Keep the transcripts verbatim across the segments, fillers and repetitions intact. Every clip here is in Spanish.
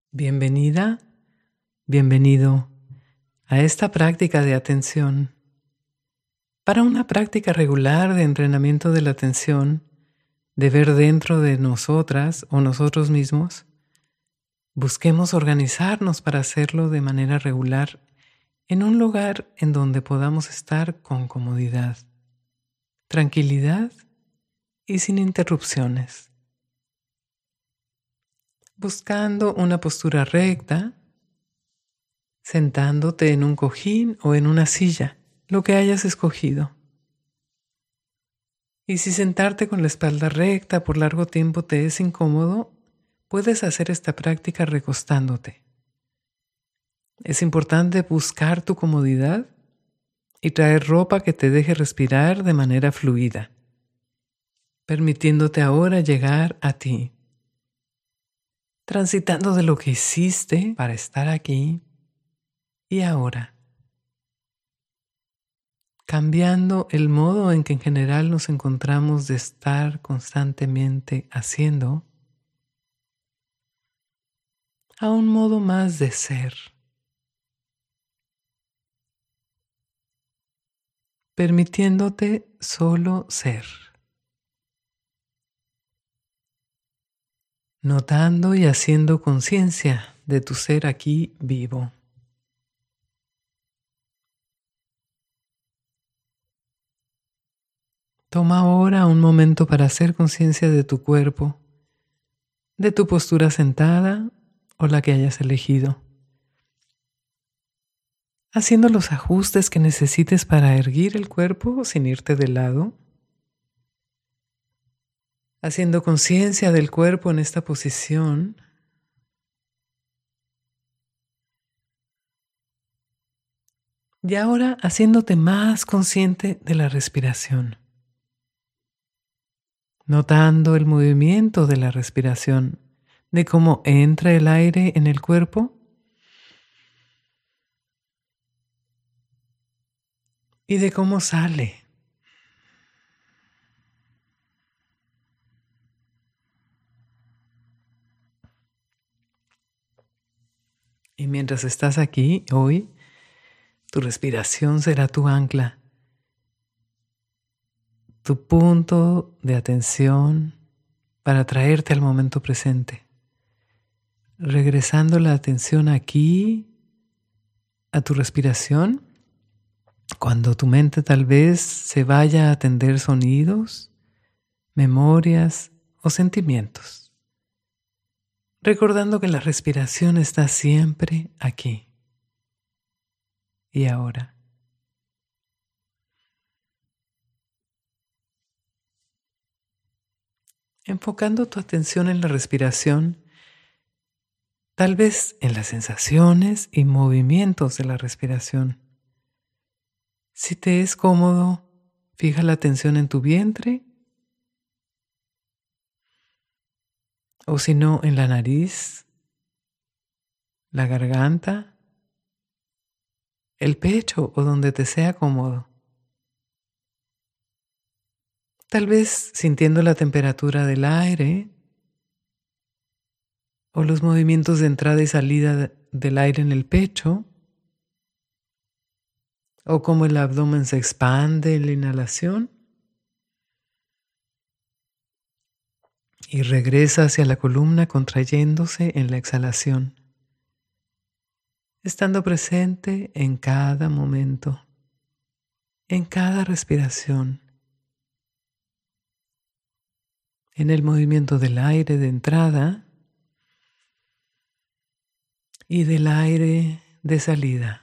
Bienvenida, bienvenido a esta práctica de atención. Para una práctica regular de entrenamiento de la atención, de ver dentro de nosotras o nosotros mismos, busquemos organizarnos para hacerlo de manera regular en un lugar en donde podamos estar con comodidad, tranquilidad y sin interrupciones. Buscando una postura recta, sentándote en un cojín o en una silla, lo que hayas escogido. Y si sentarte con la espalda recta por largo tiempo te es incómodo, puedes hacer esta práctica recostándote. Es importante buscar tu comodidad y traer ropa que te deje respirar de manera fluida, permitiéndote ahora llegar a ti, transitando de lo que hiciste para estar aquí y ahora, cambiando el modo en que en general nos encontramos de estar constantemente haciendo a un modo más de ser, permitiéndote solo ser, notando y haciendo conciencia de tu ser aquí vivo. Toma ahora un momento para hacer conciencia de tu cuerpo, de tu postura sentada o la que hayas elegido, haciendo los ajustes que necesites para erguir el cuerpo sin irte de lado, haciendo conciencia del cuerpo en esta posición, y ahora haciéndote más consciente de la respiración, notando el movimiento de la respiración, de cómo entra el aire en el cuerpo y de cómo sale. Y mientras estás aquí hoy, tu respiración será tu ancla, tu punto de atención para traerte al momento presente, regresando la atención aquí a tu respiración. Cuando tu mente tal vez se vaya a atender sonidos, memorias o sentimientos, recordando que la respiración está siempre aquí y ahora. Enfocando tu atención en la respiración, tal vez en las sensaciones y movimientos de la respiración. Si te es cómodo, fija la atención en tu vientre, o si no, en la nariz, la garganta, el pecho o donde te sea cómodo. Tal vez sintiendo la temperatura del aire o los movimientos de entrada y salida del aire en el pecho, o cómo el abdomen se expande en la inhalación y regresa hacia la columna contrayéndose en la exhalación, estando presente en cada momento, en cada respiración, en el movimiento del aire de entrada y del aire de salida,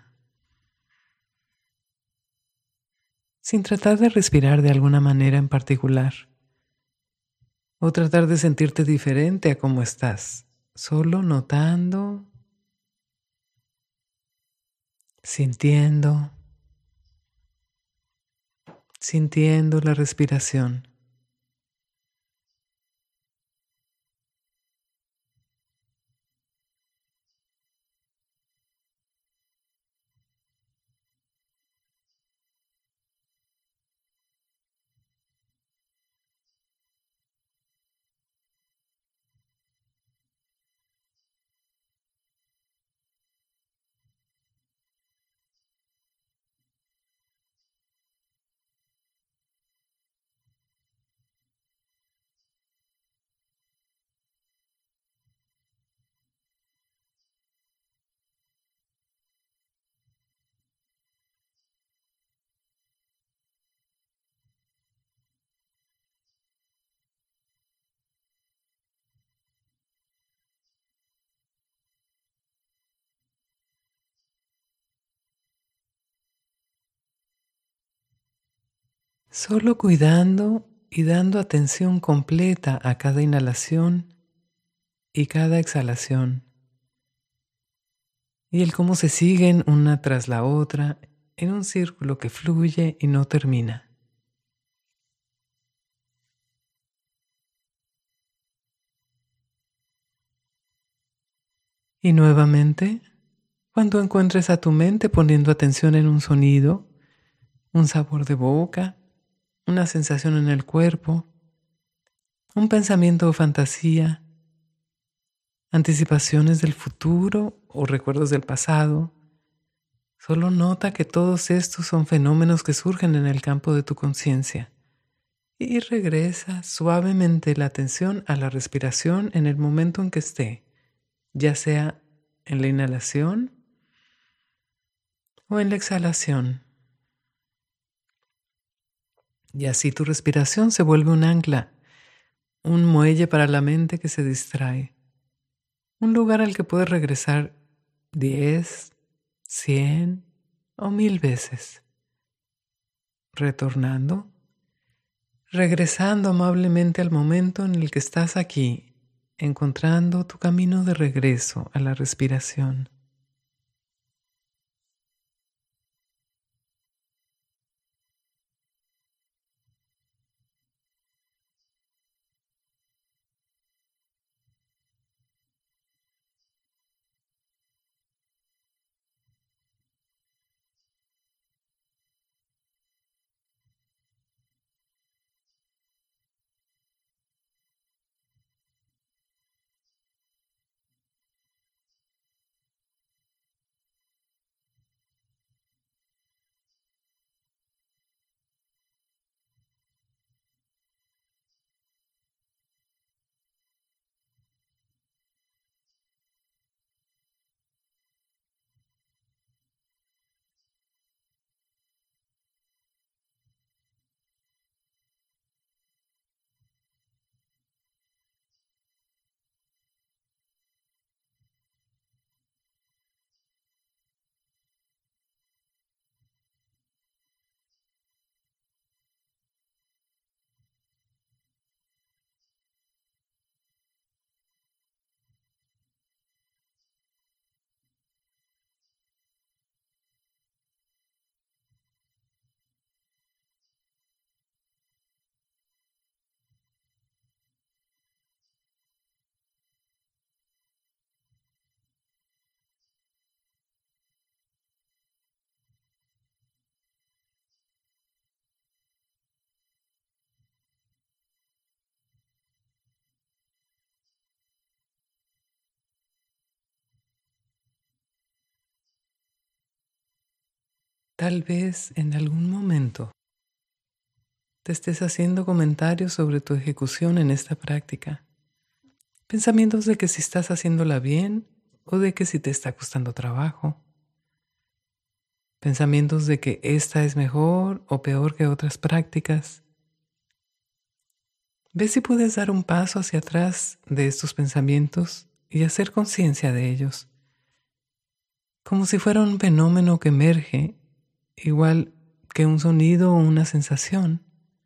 sin tratar de respirar de alguna manera en particular o tratar de sentirte diferente a cómo estás, solo notando, sintiendo, sintiendo la respiración. solo cuidando y dando atención completa a cada inhalación y cada exhalación, y el cómo se siguen una tras la otra en un círculo que fluye y no termina. Y nuevamente, cuando encuentres a tu mente poniendo atención en un sonido, un sabor de boca, una sensación en el cuerpo, un pensamiento o fantasía, anticipaciones del futuro o recuerdos del pasado, solo nota que todos estos son fenómenos que surgen en el campo de tu conciencia y regresa suavemente la atención a la respiración en el momento en que esté, ya sea en la inhalación o en la exhalación. Y así tu respiración se vuelve un ancla, un muelle para la mente que se distrae, un lugar al que puedes regresar diez, cien o mil veces, retornando, regresando amablemente al momento en el que estás aquí, encontrando tu camino de regreso a la respiración. Tal vez en algún momento te estés haciendo comentarios sobre tu ejecución en esta práctica. Pensamientos de que si estás haciéndola bien o de que si te está costando trabajo. Pensamientos de que esta es mejor o peor que otras prácticas. Ve si puedes dar un paso hacia atrás de estos pensamientos y hacer conciencia de ellos, como si fuera un fenómeno que emerge, igual que un sonido o una sensación,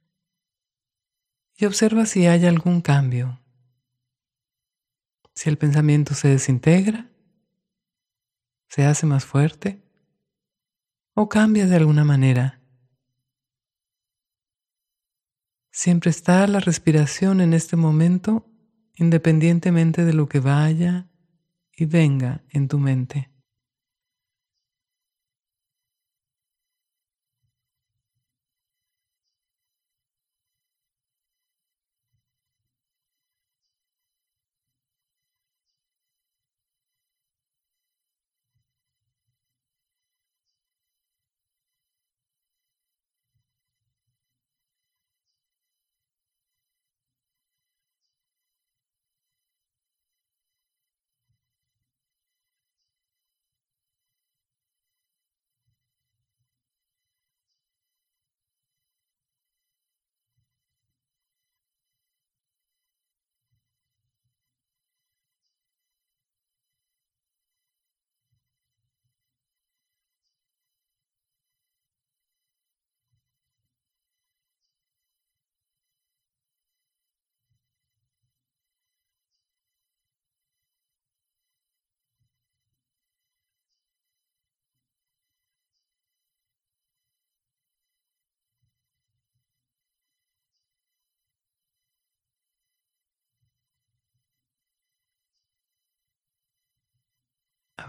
y observa si hay algún cambio. Si el pensamiento se desintegra, se hace más fuerte o cambia de alguna manera. Siempre está la respiración en este momento, independientemente de lo que vaya y venga en tu mente.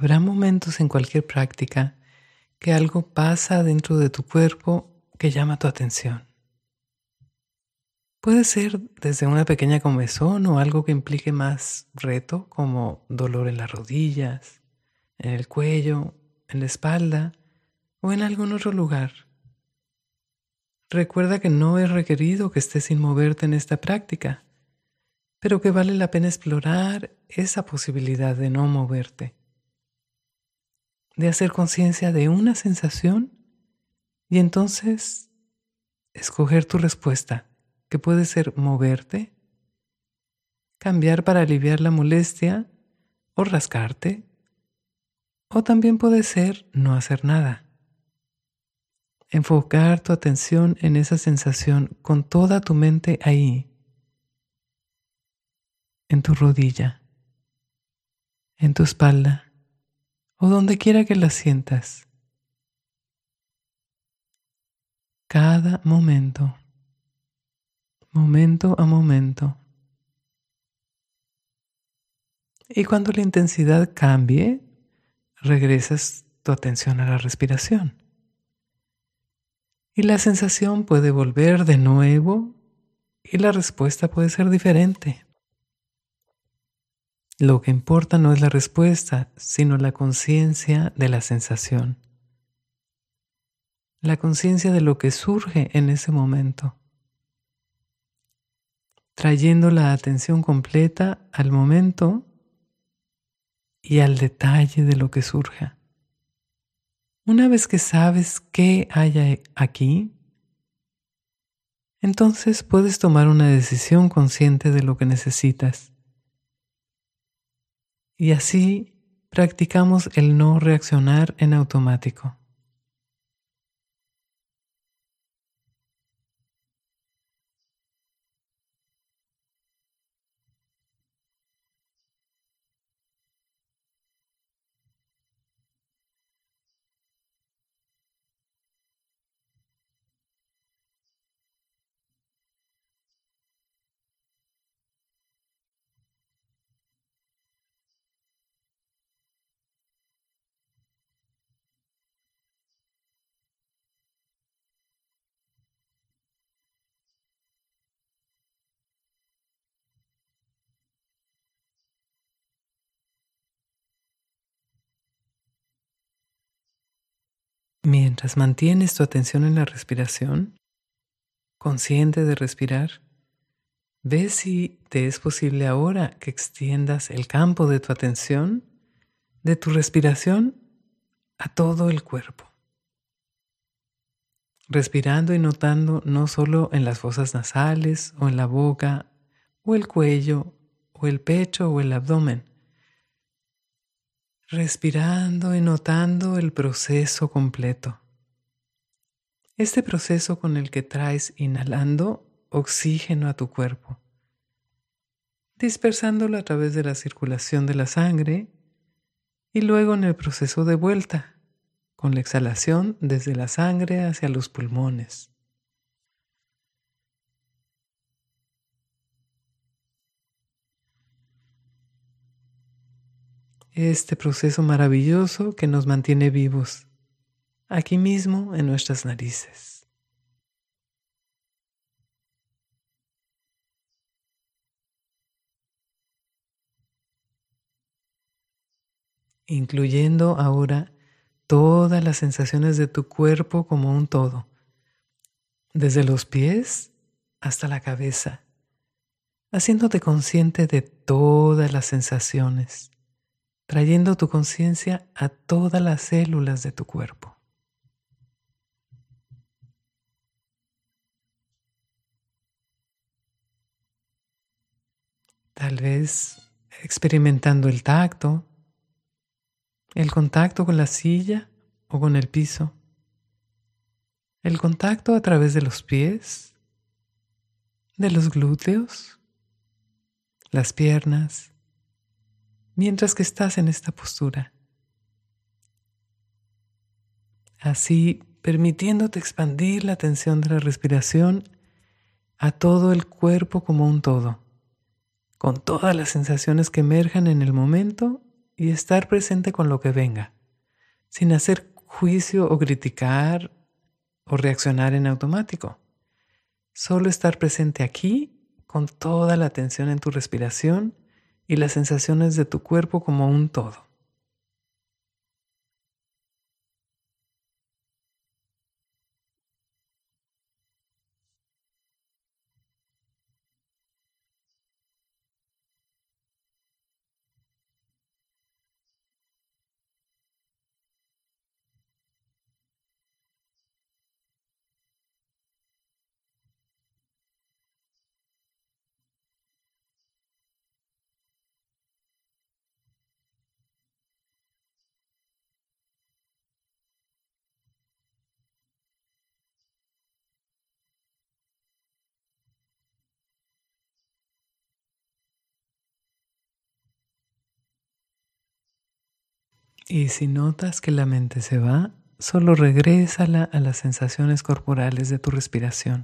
Habrá momentos en cualquier práctica que algo pasa dentro de tu cuerpo que llama tu atención. Puede ser desde una pequeña comezón o algo que implique más reto, como dolor en las rodillas, en el cuello, en la espalda o en algún otro lugar. Recuerda que no es requerido que estés sin moverte en esta práctica, pero que vale la pena explorar esa posibilidad de no moverte, de hacer conciencia de una sensación y entonces escoger tu respuesta, que puede ser moverte, cambiar para aliviar la molestia o rascarte, o también puede ser no hacer nada. Enfocar tu atención en esa sensación con toda tu mente ahí, en tu rodilla, en tu espalda o donde quiera que la sientas. Cada momento, momento a momento. Y cuando la intensidad cambie, regresas tu atención a la respiración. Y la sensación puede volver de nuevo y la respuesta puede ser diferente. Lo que importa no es la respuesta, sino la conciencia de la sensación. La conciencia de lo que surge en ese momento. Trayendo la atención completa al momento y al detalle de lo que surja. Una vez que sabes qué hay aquí, entonces puedes tomar una decisión consciente de lo que necesitas. Y así practicamos el no reaccionar en automático. Mientras mantienes tu atención en la respiración, consciente de respirar, ve si te es posible ahora que extiendas el campo de tu atención, de tu respiración, a todo el cuerpo. Respirando y notando no solo en las fosas nasales o en la boca o el cuello o el pecho o el abdomen. Respirando y notando el proceso completo. Este proceso con el que traes inhalando oxígeno a tu cuerpo, dispersándolo a través de la circulación de la sangre y luego en el proceso de vuelta, con la exhalación desde la sangre hacia los pulmones. Este proceso maravilloso que nos mantiene vivos, aquí mismo en nuestras narices. Incluyendo ahora todas las sensaciones de tu cuerpo como un todo, desde los pies hasta la cabeza, haciéndote consciente de todas las sensaciones, trayendo tu conciencia a todas las células de tu cuerpo. Tal vez experimentando el tacto, el contacto con la silla o con el piso, el contacto a través de los pies, de los glúteos, las piernas, mientras que estás en esta postura. Así, permitiéndote expandir la atención de la respiración a todo el cuerpo como un todo, con todas las sensaciones que emerjan en el momento y estar presente con lo que venga, sin hacer juicio o criticar o reaccionar en automático. Solo estar presente aquí con toda la atención en tu respiración y las sensaciones de tu cuerpo como un todo. Y si notas que la mente se va, solo regrésala a las sensaciones corporales de tu respiración.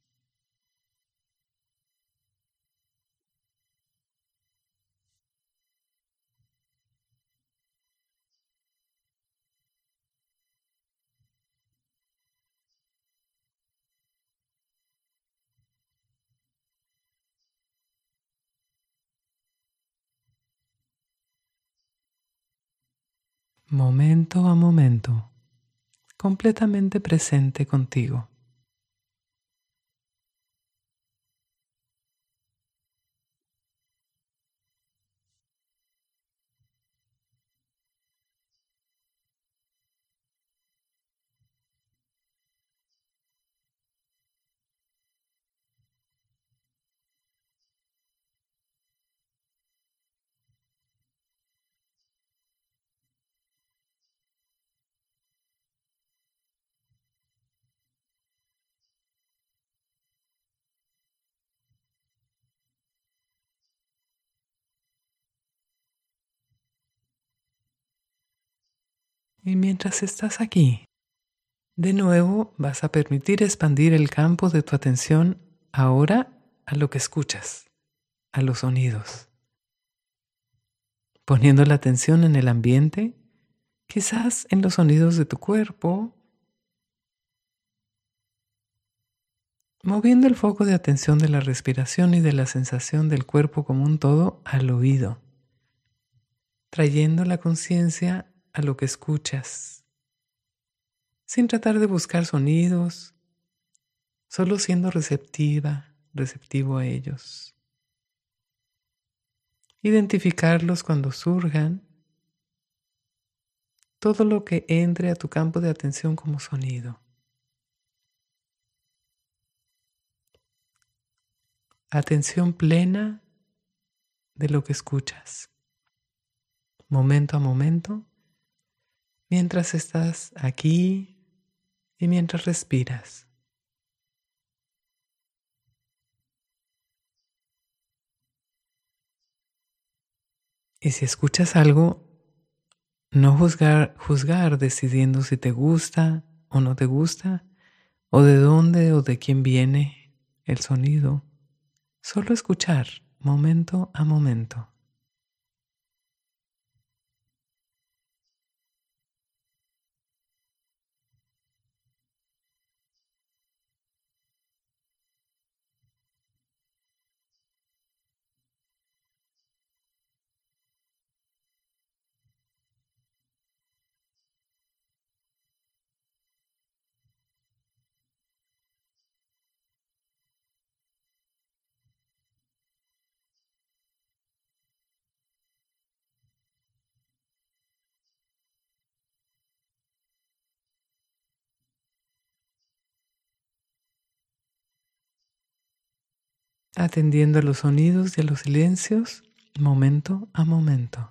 Momento a momento, completamente presente contigo. Y mientras estás aquí, de nuevo vas a permitir expandir el campo de tu atención ahora a lo que escuchas, a los sonidos, poniendo la atención en el ambiente, quizás en los sonidos de tu cuerpo, moviendo el foco de atención de la respiración y de la sensación del cuerpo como un todo al oído, trayendo la conciencia a lo que escuchas, sin tratar de buscar sonidos, solo siendo receptiva, receptivo a ellos. Identificarlos cuando surjan, todo lo que entre a tu campo de atención como sonido. Atención plena de lo que escuchas, momento a momento, mientras estás aquí y mientras respiras. Y si escuchas algo, no juzgar, juzgar decidiendo si te gusta o no te gusta, o de dónde o de quién viene el sonido. Solo escuchar momento a momento. Atendiendo a los sonidos y a los silencios, momento a momento.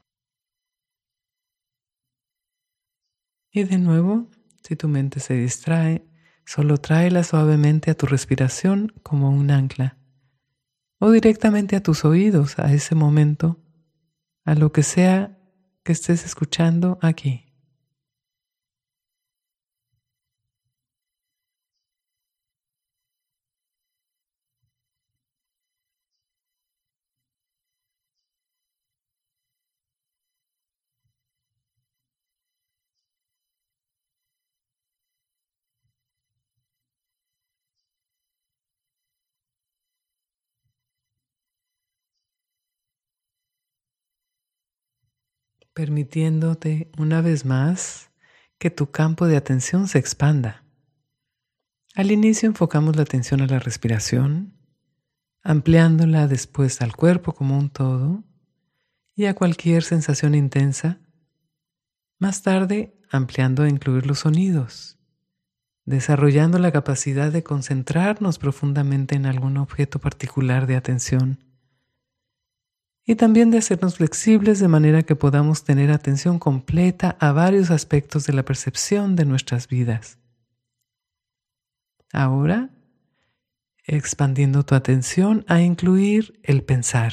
Y de nuevo, si tu mente se distrae, solo tráela suavemente a tu respiración como un ancla, o directamente a tus oídos a ese momento, a lo que sea que estés escuchando aquí. permitiéndote una vez más que tu campo de atención se expanda. Al inicio enfocamos la atención a la respiración, ampliándola después al cuerpo como un todo y a cualquier sensación intensa. Más tarde, ampliando a incluir los sonidos, desarrollando la capacidad de concentrarnos profundamente en algún objeto particular de atención y también de hacernos flexibles de manera que podamos tener atención completa a varios aspectos de la percepción de nuestras vidas. Ahora, expandiendo tu atención a incluir el pensar.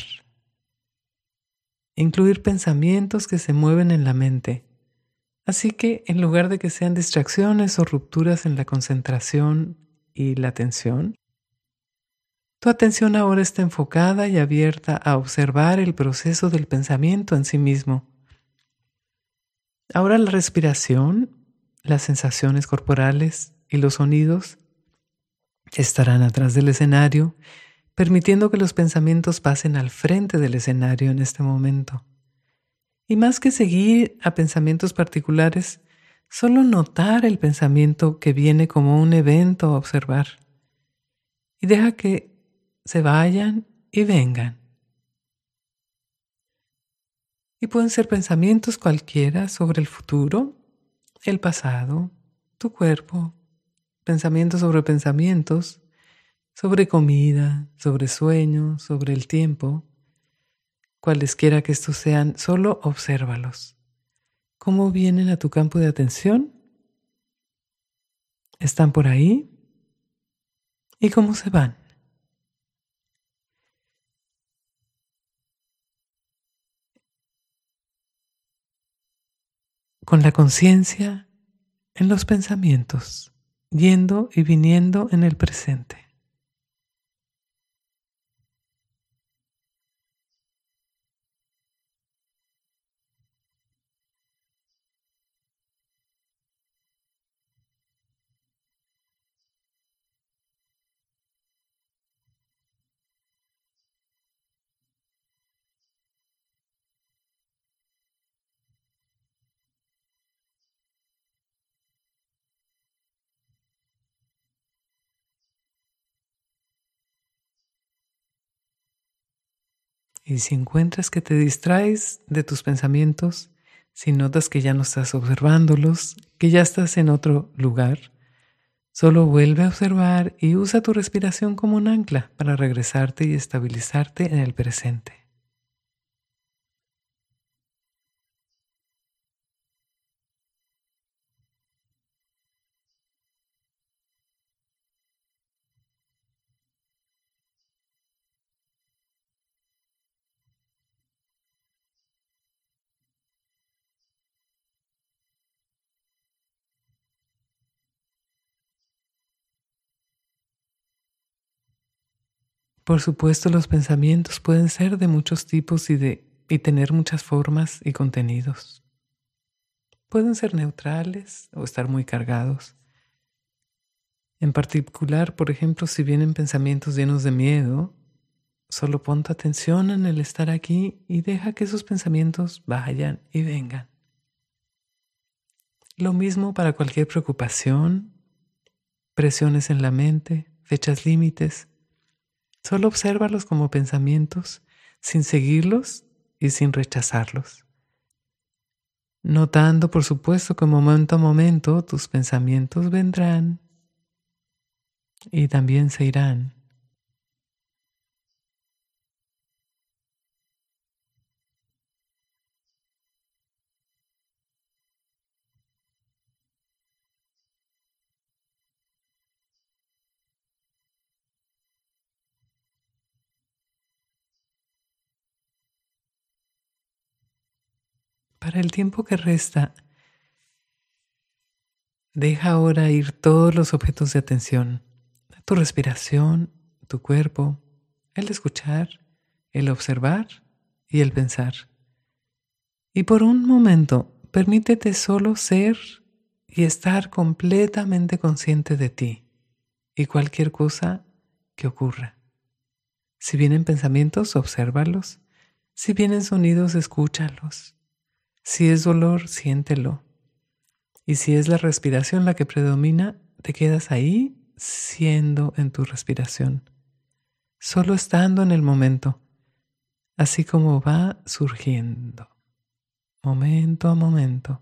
Incluir pensamientos que se mueven en la mente. Así que en lugar de que sean distracciones o rupturas en la concentración y la atención, tu atención ahora está enfocada y abierta a observar el proceso del pensamiento en sí mismo. Ahora la respiración, las sensaciones corporales y los sonidos estarán atrás del escenario, permitiendo que los pensamientos pasen al frente del escenario en este momento. Y más que seguir a pensamientos particulares, solo notar el pensamiento que viene como un evento a observar. Y deja que se vayan y vengan. Y pueden ser pensamientos cualquiera sobre el futuro, el pasado, tu cuerpo, pensamientos sobre pensamientos, sobre comida, sobre sueños, sobre el tiempo. Cualesquiera que estos sean, solo obsérvalos. ¿Cómo vienen a tu campo de atención? ¿Están por ahí? ¿Y cómo se van? Con la conciencia en los pensamientos, yendo y viniendo en el presente. Y si encuentras que te distraes de tus pensamientos, si notas que ya no estás observándolos, que ya estás en otro lugar, solo vuelve a observar y usa tu respiración como un ancla para regresarte y estabilizarte en el presente. Por supuesto, los pensamientos pueden ser de muchos tipos y, de, y tener muchas formas y contenidos. Pueden ser neutrales o estar muy cargados. En particular, por ejemplo, si vienen pensamientos llenos de miedo, solo pon tu atención en el estar aquí y deja que esos pensamientos vayan y vengan. Lo mismo para cualquier preocupación, presiones en la mente, fechas límites. Solo obsérvalos como pensamientos, sin seguirlos y sin rechazarlos. Notando, por supuesto, que momento a momento tus pensamientos vendrán y también se irán. Para el tiempo que resta, deja ahora ir todos los objetos de atención, tu respiración, tu cuerpo, el escuchar, el observar y el pensar. Y por un momento, permítete solo ser y estar completamente consciente de ti y cualquier cosa que ocurra. Si vienen pensamientos, obsérvalos. Si vienen sonidos, escúchalos. Si es dolor, siéntelo. Y si es la respiración la que predomina, te quedas ahí siendo en tu respiración, solo estando en el momento, así como va surgiendo, momento a momento,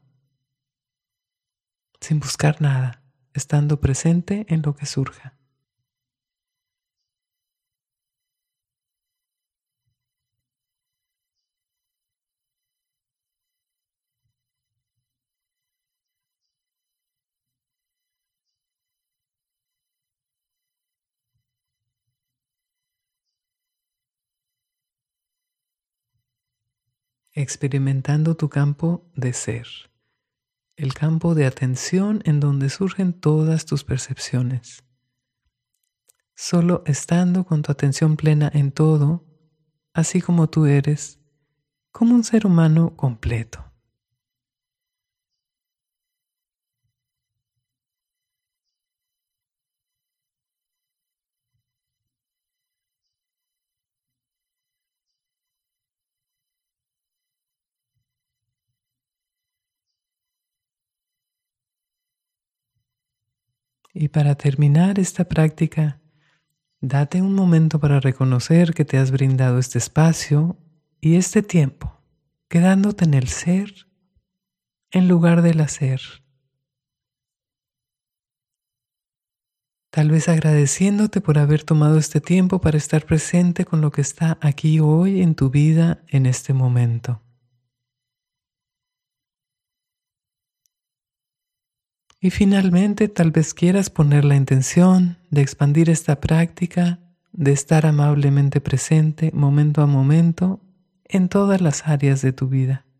sin buscar nada, estando presente en lo que surja. Experimentando tu campo de ser, el campo de atención en donde surgen todas tus percepciones. Solo estando con tu atención plena en todo, así como tú eres, como un ser humano completo. Y para terminar esta práctica, date un momento para reconocer que te has brindado este espacio y este tiempo, quedándote en el ser en lugar del hacer. Tal vez agradeciéndote por haber tomado este tiempo para estar presente con lo que está aquí hoy en tu vida en este momento. Y finalmente, tal vez quieras poner la intención de expandir esta práctica, de estar amablemente presente momento a momento en todas las áreas de tu vida.